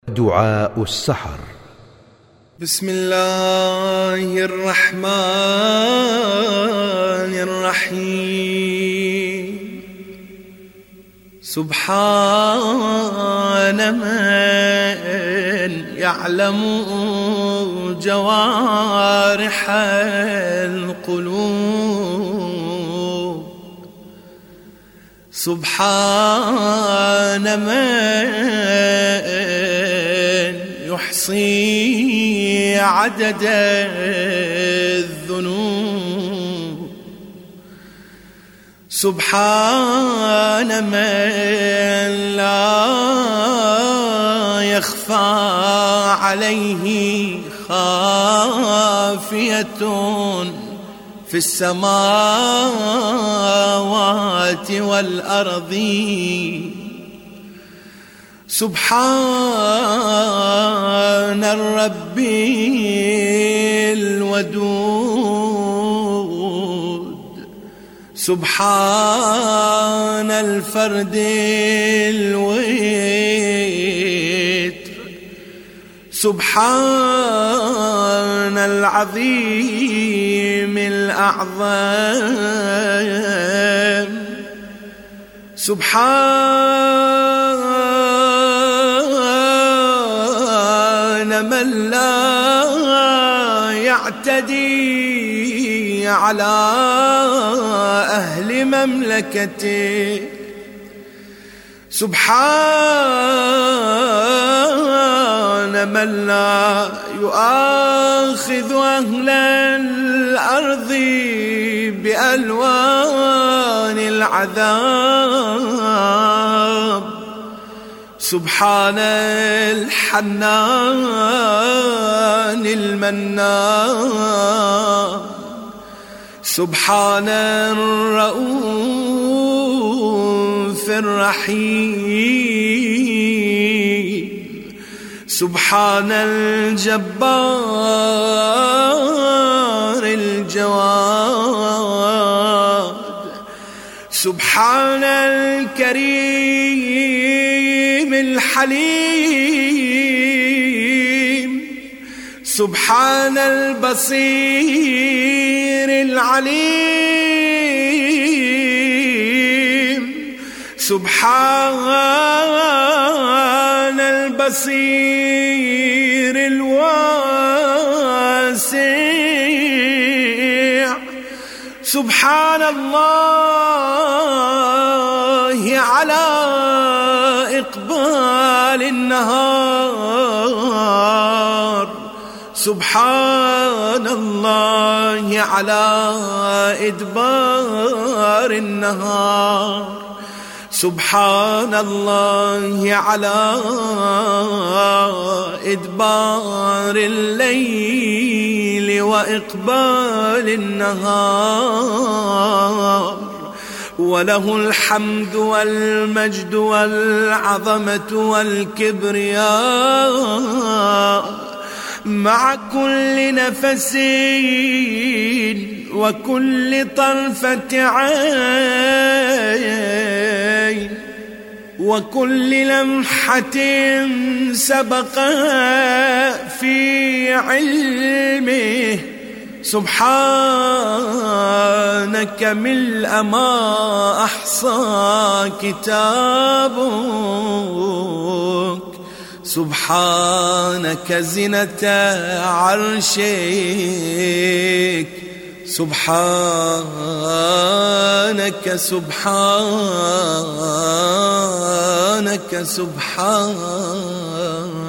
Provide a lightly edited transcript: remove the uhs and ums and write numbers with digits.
دعاء السحر. بسم الله الرحمن الرحيم. سبحان من يعلم جوارح القلوب، سبحان من يحصي عدد الذنوب، سبحان من لا يخفى عليه خافية في السماوات والأرض، سبحان الرب الودود، سبحان الفرد الوتر، سبحان العظيم الأعظم، سبحان من لا يعتدي على أهل مملكته، سبحان من لا يؤاخذ أهل الأرض بألوان العذاب، سبحان الحنان المنان، سبحان الرؤوف الرحيم، سبحان الجبار الجواد، سبحان الكريم الحليم، سبحان البصير العليم، سبحان البصير الواسع، سبحان الله على إقبال النهار، سبحان الله على إدبار النهار، سبحان الله على إدبار الليل وإقبال النهار، وله الحمد والمجد والعظمة والكبرياء مع كل نفس وكل طرفة عين وكل لمحة سبق في علمه، سبحانك ملء ما أحصى كتابك، سبحانك زنة عرشك، سبحانك سبحانك سبحانك.